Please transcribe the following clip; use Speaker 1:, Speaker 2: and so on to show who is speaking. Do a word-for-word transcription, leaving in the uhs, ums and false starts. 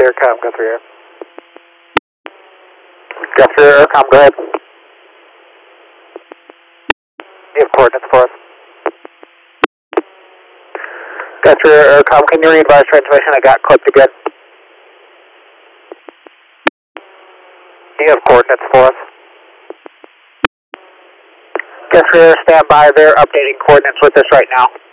Speaker 1: Aircom, Guthrie Air. Guthrie Air, Aircom, go ahead. You have coordinates for us. Guthrie Air, Aircom, can you re-advise transmission? I got clipped again. You have coordinates for us. Guthrie Air, stand by. They're updating coordinates with us right now.